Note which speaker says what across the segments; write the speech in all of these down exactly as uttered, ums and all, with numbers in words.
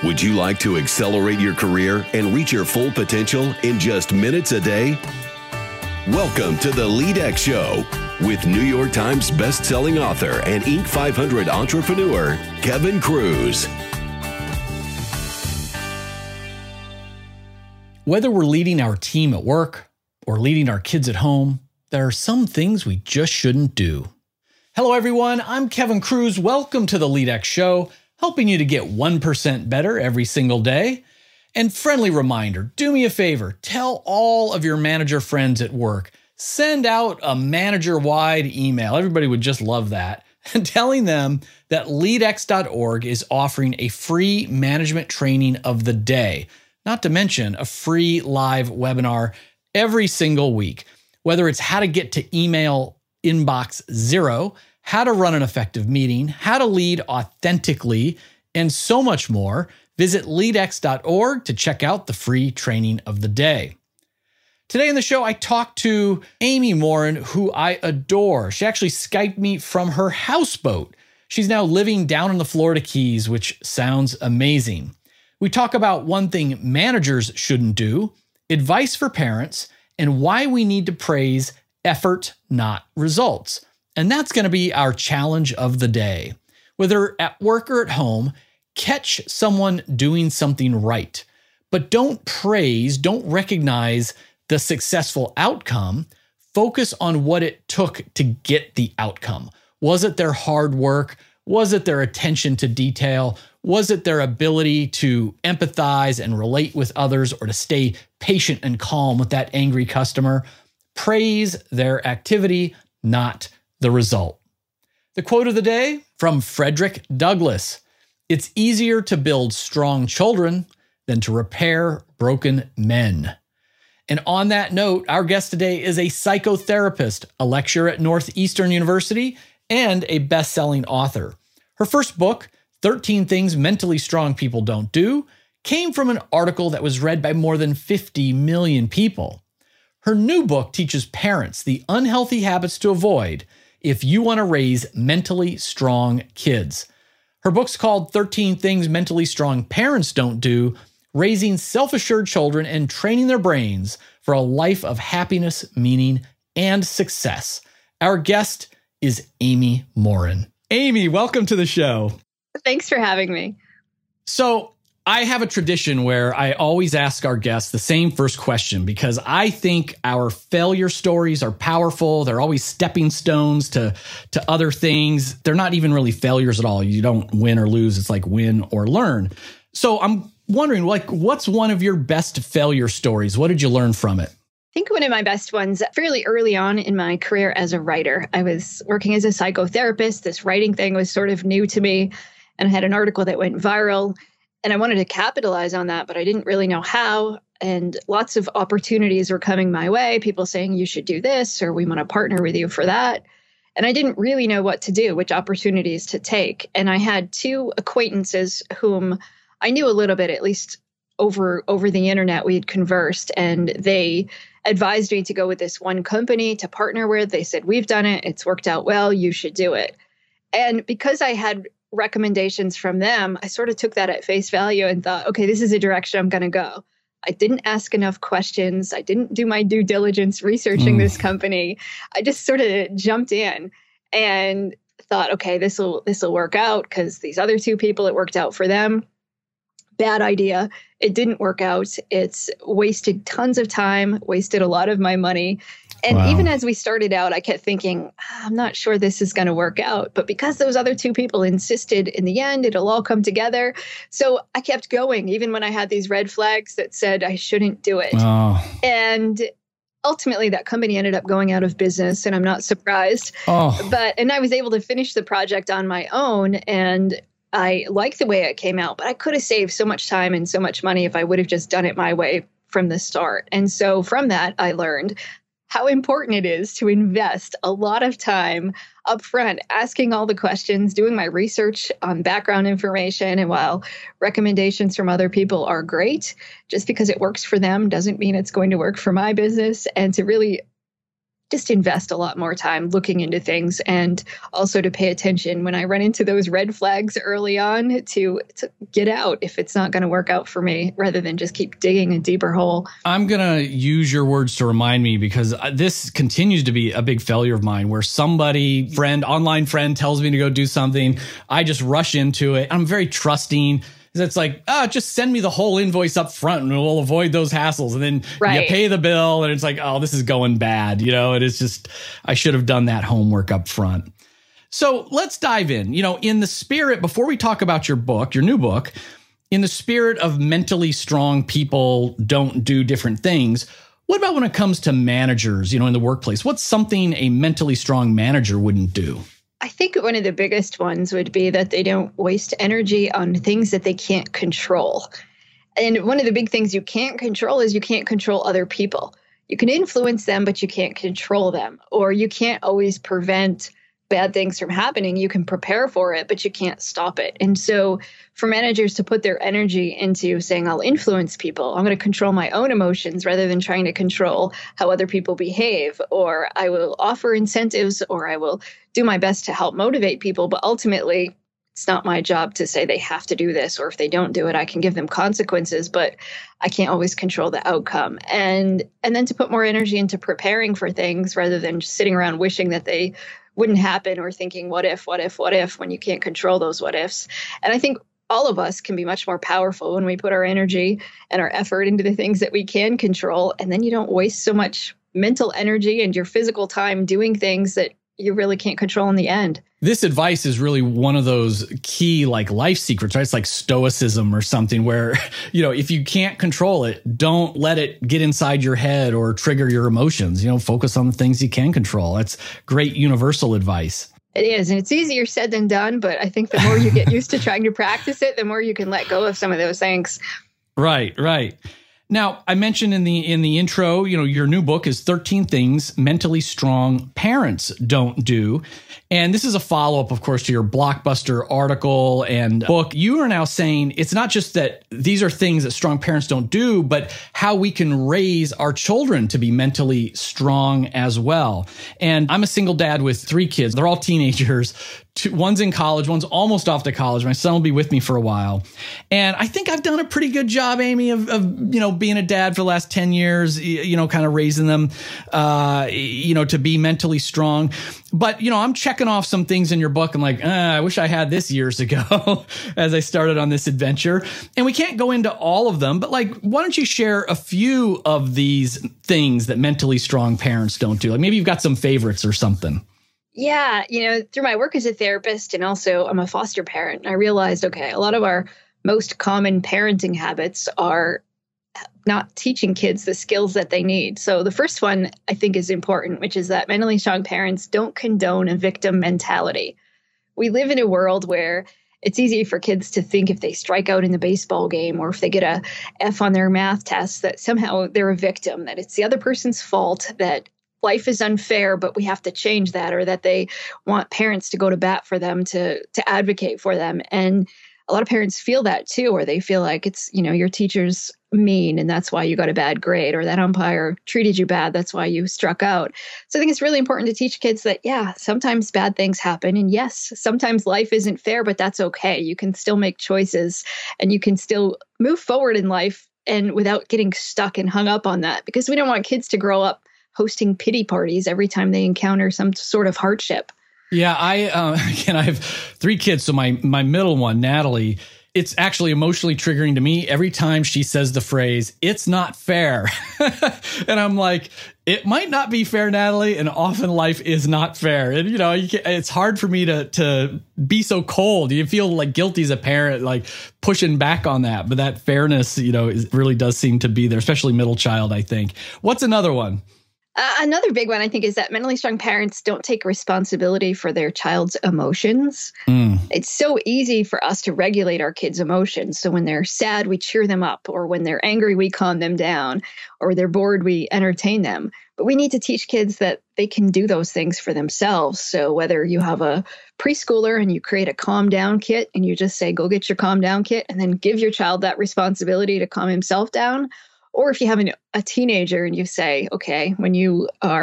Speaker 1: Would you like to accelerate your career and reach your full potential in just minutes a day? Welcome to the LeadX Show with New York Times best-selling author and Inc five hundred entrepreneur, Kevin Kruse.
Speaker 2: Whether we're leading our team at work or leading our kids at home, there are some things we just shouldn't do. Hello, everyone. I'm Kevin Kruse. Welcome to the LeadX Show, helping you to get one percent better every single day. And friendly reminder, do me a favor, tell all of your manager friends at work, send out a manager-wide email. Everybody would just love that. And telling them that lead x dot org is offering a free management training of the day, not to mention a free live webinar every single week. Whether it's how to get to email inbox zero, how to run an effective meeting, how to lead authentically, and so much more, visit lead x dot org to check out the free training of the day. Today in the show, I talked to Amy Morin, who I adore. She actually Skyped me from her houseboat. She's now living down in the Florida Keys, which sounds amazing. We talk about one thing managers shouldn't do, advice for parents, and why we need to praise effort, not results. And that's going to be our challenge of the day. Whether at work or at home, catch someone doing something right, but don't praise, don't recognize the successful outcome. Focus on what it took to get the outcome. Was it their hard work? Was it their attention to detail? Was it their ability to empathize and relate with others, or to stay patient and calm with that angry customer? Praise their activity, not the result. The quote of the day from Frederick Douglass: "It's easier to build strong children than to repair broken men." And on that note, our guest today is a psychotherapist, a lecturer at Northeastern University, and a best-selling author. Her first book, thirteen Things Mentally Strong People Don't Do, came from an article that was read by more than fifty million people. Her new book teaches parents the unhealthy habits to avoid if you want to raise mentally strong kids. Her book's called thirteen Things Mentally Strong Parents Don't Do, Raising Self-Assured Children and Training Their Brains for a Life of Happiness, Meaning, and Success. Our guest is Amy Morin. Amy, welcome to the show.
Speaker 3: Thanks for having me.
Speaker 2: So I have a tradition where I always ask our guests the same first question, because I think our failure stories are powerful. They're always stepping stones to, to other things. They're not even really failures at all. You don't win or lose. It's like win or learn. So I'm wondering, like, what's one of your best failure stories? What did you learn from it?
Speaker 3: I think one of my best ones fairly early on in my career as a writer. I was working as a psychotherapist. This writing thing was sort of new to me, and I had an article that went viral. And I wanted to capitalize on that, but I didn't really know how. And lots of opportunities were coming my way, people saying, you should do this, or we want to partner with you for that. And I didn't really know what to do, which opportunities to take. And I had two acquaintances whom I knew a little bit, at least over, over the internet. We had conversed, and they advised me to go with this one company to partner with. They said, we've done it. It's worked out well. You should do it. And because I had recommendations from them, I sort of took that at face value and thought, okay, this is a direction I'm going to go. I didn't ask enough questions. I didn't do my due diligence researching mm. this company. I just sort of jumped in and thought, okay, this will this will work out, because these other two people, it worked out for them. Bad idea. It didn't work out. It's wasted tons of time, wasted a lot of my money. And wow. Even as we started out, I kept thinking, I'm not sure this is going to work out. But because those other two people insisted, in the end, it'll all come together. So I kept going, even when I had these red flags that said I shouldn't do it. Oh. And ultimately, that company ended up going out of business, and I'm not surprised. Oh. But and I was able to finish the project on my own, and I liked the way it came out. But I could have saved so much time and so much money if I would have just done it my way from the start. And so from that, I learned how important it is to invest a lot of time up front, asking all the questions, doing my research on background information. And while recommendations from other people are great, just because it works for them doesn't mean it's going to work for my business. And to really just invest a lot more time looking into things, and also to pay attention when I run into those red flags early on to, to get out if it's not going to work out for me, rather than just keep digging a deeper hole.
Speaker 2: I'm going to use your words to remind me, because this continues to be a big failure of mine, where somebody, friend, online friend tells me to go do something. I just rush into it. I'm very trusting. It's like, ah, oh, just send me the whole invoice up front and we'll avoid those hassles. And then right. you pay the bill and it's like, oh, this is going bad. You know, it is just, I should have done that homework up front. So let's dive in. You know, in the spirit, before we talk about your book, your new book, in the spirit of mentally strong people don't do different things, what about when it comes to managers, you know, in the workplace? What's something a mentally strong manager wouldn't do?
Speaker 3: I think one of the biggest ones would be that they don't waste energy on things that they can't control. And one of the big things you can't control is you can't control other people. You can influence them, but you can't control them. Or you can't always prevent bad things from happening. You can prepare for it, but you can't stop it. And so for managers to put their energy into saying, I'll influence people, I'm going to control my own emotions rather than trying to control how other people behave, or I will offer incentives, or I will do my best to help motivate people. But ultimately, it's not my job to say they have to do this, or if they don't do it, I can give them consequences, but I can't always control the outcome. And and then to put more energy into preparing for things rather than just sitting around wishing that they wouldn't happen, or thinking, what if, what if, what if, when you can't control those what ifs. And I think all of us can be much more powerful when we put our energy and our effort into the things that we can control. And then you don't waste so much mental energy and your physical time doing things that you really can't control in the end.
Speaker 2: This advice is really one of those key like life secrets, right? It's like stoicism or something where, you know, if you can't control it, don't let it get inside your head or trigger your emotions. You know, focus on the things you can control. That's great universal advice.
Speaker 3: It is. And it's easier said than done. But I think the more you get used to trying to practice it, the more you can let go of some of those things.
Speaker 2: Right, right. Now, I mentioned in the in the intro, you know, your new book is thirteen Things Mentally Strong Parents Don't Do. And this is a follow-up, of course, to your blockbuster article and book. You are now saying it's not just that these are things that strong parents don't do, but how we can raise our children to be mentally strong as well. And I'm a single dad with three kids. They're all teenagers. Two, one's in college, one's almost off to college. My son will be with me for a while. And I think I've done a pretty good job, Amy, of, of you know, being a dad for the last ten years, you know, kind of raising them, uh, you know, to be mentally strong. But, you know, I'm checking off some things in your book. I'm like, uh, I wish I had this years ago as I started on this adventure. And we can't go into all of them, but like, why don't you share a few of these things that mentally strong parents don't do? Like maybe you've got some favorites or something.
Speaker 3: Yeah, you know, through my work as a therapist, and also I'm a foster parent, I realized, okay, a lot of our most common parenting habits are not teaching kids the skills that they need. So the first one I think is important, which is that mentally strong parents don't condone a victim mentality. We live in a world where it's easy for kids to think if they strike out in the baseball game or if they get a F on their math test, that somehow they're a victim, that it's the other person's fault, that life is unfair, but we have to change that, or that they want parents to go to bat for them, to to advocate for them. And a lot of parents feel that too, or they feel like it's, you know, your teacher's mean and that's why you got a bad grade, or that umpire treated you bad, that's why you struck out. So I think it's really important to teach kids that, yeah, sometimes bad things happen. And yes, sometimes life isn't fair, but that's okay. You can still make choices and you can still move forward in life, and without getting stuck and hung up on that, because we don't want kids to grow up hosting pity parties every time they encounter some sort of hardship.
Speaker 2: Yeah, I uh, again, I have three kids. So my my middle one, Natalie, it's actually emotionally triggering to me every time she says the phrase, "It's not fair." And I'm like, it might not be fair, Natalie, and often life is not fair. And, you know, you can, it's hard for me to to be so cold. You feel like guilty as a parent, like pushing back on that. But that fairness, you know, is, really does seem to be there, especially middle child, I think. What's another one?
Speaker 3: Uh, another big one, I think, is that mentally strong parents don't take responsibility for their child's emotions. Mm. It's so easy for us to regulate our kids' emotions. So when they're sad, we cheer them up, or when they're angry, we calm them down, or they're bored, we entertain them. But we need to teach kids that they can do those things for themselves. So whether you have a preschooler and you create a calm down kit and you just say, go get your calm down kit, and then give your child that responsibility to calm himself down, or if you have an, a teenager and you say, okay, when you are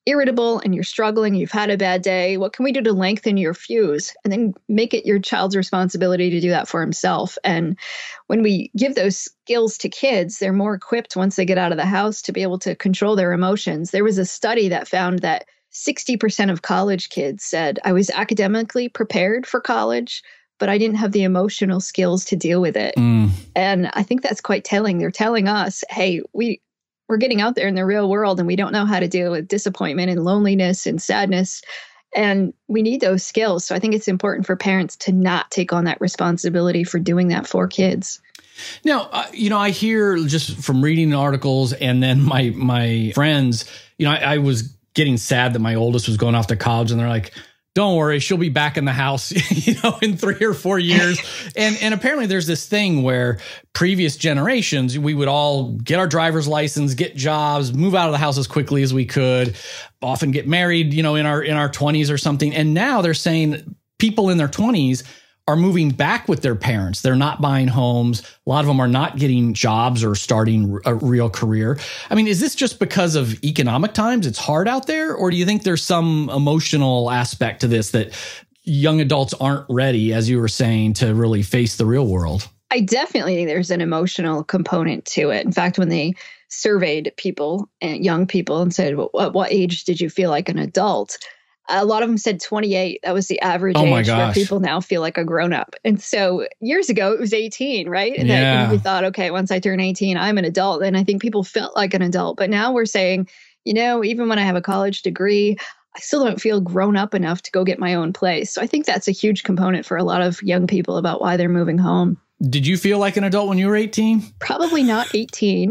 Speaker 3: irritable and you're struggling, you've had a bad day, what can we do to lengthen your fuse? And then make it your child's responsibility to do that for himself. And when we give those skills to kids, they're more equipped once they get out of the house to be able to control their emotions. There was a study that found that sixty percent of college kids said, I was academically prepared for college, but I didn't have the emotional skills to deal with it. Mm. And I think that's quite telling. They're telling us, hey, we We're getting out there in the real world and we don't know how to deal with disappointment and loneliness and sadness. And we need those skills. So I think it's important for parents to not take on that responsibility for doing that for kids.
Speaker 2: Now, uh, you know, I hear just from reading articles and then my my friends, you know, I, I was getting sad that my oldest was going off to college and they're like, don't worry, she'll be back in the house, you know, in three or four years. and and apparently there's this thing where previous generations, we would all get our driver's license, get jobs, move out of the house as quickly as we could, often get married, you know, in our in our twenties or something. And now they're saying people in their twenties are moving back with their parents. They're not buying homes. A lot of them are not getting jobs or starting a real career. I mean, is this just because of economic times? It's hard out there? Or do you think there's some emotional aspect to this that young adults aren't ready, as you were saying, to really face the real world?
Speaker 3: I definitely think there's an emotional component to it. In fact, when they surveyed people, and young people, and said, well, what, what age did you feel like an adult? A lot of them said twenty-eight. That was the average
Speaker 2: oh
Speaker 3: age where people now feel like a grown up. And so years ago, it was eighteen, right? And
Speaker 2: yeah.
Speaker 3: then we thought, okay, once I turn eighteen, I'm an adult. And I think people felt like an adult. But now we're saying, you know, even when I have a college degree, I still don't feel grown up enough to go get my own place. So I think that's a huge component for a lot of young people about why they're moving home.
Speaker 2: Did you feel like an adult when you were eighteen?
Speaker 3: Probably not eighteen.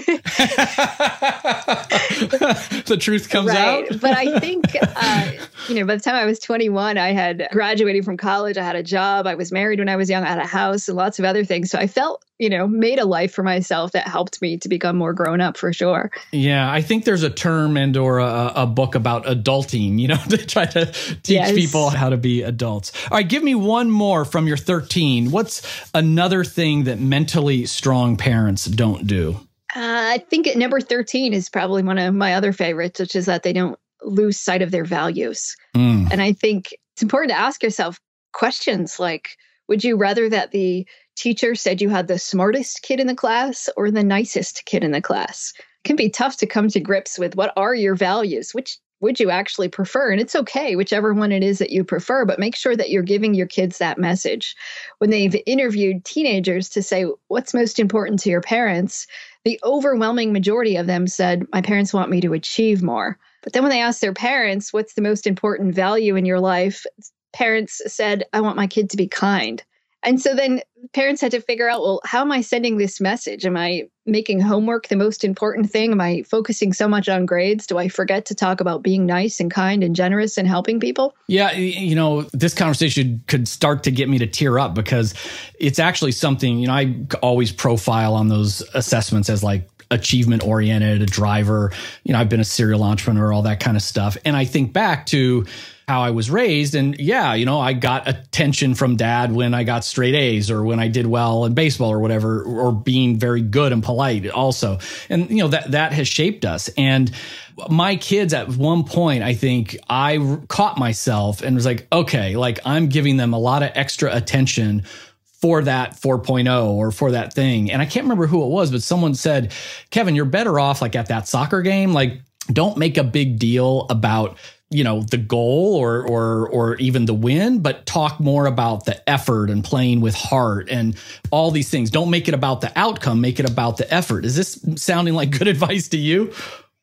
Speaker 2: The truth comes
Speaker 3: right.
Speaker 2: out.
Speaker 3: But I think, uh, you know, by the time I was twenty-one, I had graduated from college. I had a job. I was married when I was young. I had a house and lots of other things. So I felt, you know, made a life for myself that helped me to become more grown up for sure.
Speaker 2: Yeah, I think there's a term and or a, a book about adulting, you know, to try to teach yes. people how to be adults. All right, give me one more from your thirteen. What's another thing that mentally strong parents don't do?
Speaker 3: Uh, I think at number thirteen is probably one of my other favorites, which is that they don't lose sight of their values. Mm. And I think it's important to ask yourself questions like, would you rather that the teacher said you had the smartest kid in the class or the nicest kid in the class? It can be tough to come to grips with what are your values, which would you actually prefer? And it's okay, whichever one it is that you prefer, but make sure that you're giving your kids that message. When they've interviewed teenagers to say, what's most important to your parents? The overwhelming majority of them said, my parents want me to achieve more. But then when they asked their parents, what's the most important value in your life? Parents said, I want my kid to be kind. And so then parents had to figure out, well, how am I sending this message? Am I making homework the most important thing? Am I focusing so much on grades? Do I forget to talk about being nice and kind and generous and helping people?
Speaker 2: Yeah, you know, this conversation could start to get me to tear up because it's actually something, you know, I always profile on those assessments as like achievement oriented, a driver. You know, I've been a serial entrepreneur, all that kind of stuff. And I think back to how I was raised. And yeah, you know, I got attention from dad when I got straight A's or when I did well in baseball or whatever, or being very good and polite also. And, you know, that, that has shaped us. And my kids at one point, I think I caught myself and was like, okay, like I'm giving them a lot of extra attention for that four point oh or for that thing. And I can't remember who it was, but someone said, Kevin, you're better off like at that soccer game. Like, don't make a big deal about, you know, the goal or or or even the win, but talk more about the effort and playing with heart and all these things. Don't make it about the outcome, make it about the effort. Is this sounding like good advice to you?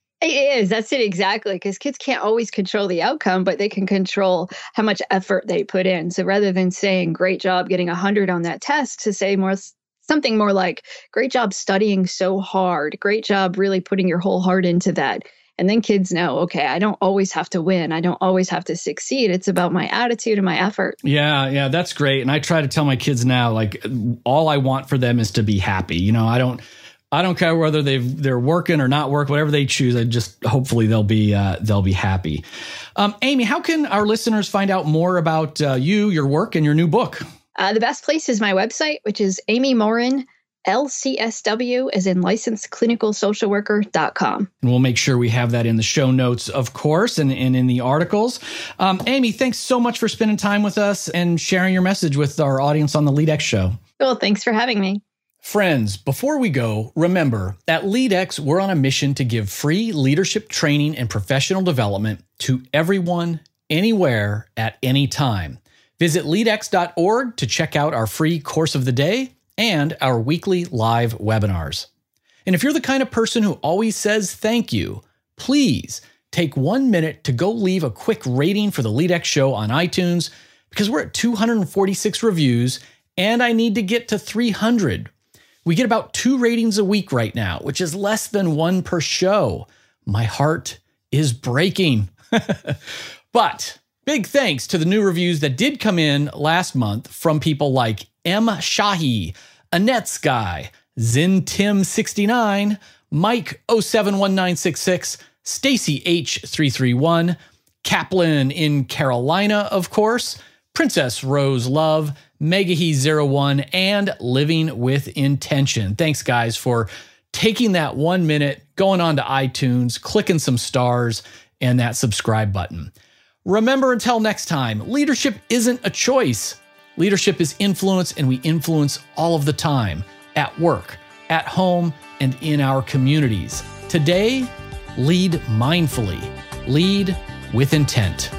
Speaker 3: It is. That's it exactly. Because kids can't always control the outcome, but they can control how much effort they put in. So rather than saying, great job getting a hundred on that test, to say more something more like, great job studying so hard. Great job really putting your whole heart into that. And then kids know, okay, I don't always have to win. I don't always have to succeed. It's about my attitude and my effort.
Speaker 2: Yeah, yeah, that's great. And I try to tell my kids now, like, all I want for them is to be happy. You know, I don't, I don't care whether they've they're working or not work, whatever they choose. I just hopefully they'll be uh, they'll be happy. Um, Amy, how can our listeners find out more about uh, you, your work, and your new book?
Speaker 3: Uh, the best place is my website, which is amy morin L C S W, as in licensed clinical social worker dot com.
Speaker 2: And we'll make sure we have that in the show notes, of course, and, and in the articles. Um, Amy, thanks so much for spending time with us and sharing your message with our audience on the LeadX show.
Speaker 3: Well, thanks for having me.
Speaker 2: Friends, before we go, remember, at LeadX, we're on a mission to give free leadership training and professional development to everyone, anywhere, at any time. Visit lead x dot org to check out our free course of the day and our weekly live webinars. And if you're the kind of person who always says thank you, please take one minute to go leave a quick rating for the LeadX show on iTunes, because we're at two hundred forty-six reviews and I need to get to three hundred. We get about two ratings a week right now, which is less than one per show. My heart is breaking. But big thanks to the new reviews that did come in last month from people like M. Shahi, Annette Sky, Zin Tim sixty-nine, Mike oh seven one nine six six, Stacy H three three one, Kaplan in Carolina, of course, Princess Rose Love, Megahe zero one, and Living with Intention. Thanks, guys, for taking that one minute, going on to iTunes, clicking some stars, and that subscribe button. Remember, until next time, leadership isn't a choice. Leadership is influence, and we influence all of the time, at work, at home, and in our communities. Today, lead mindfully. Lead with intent.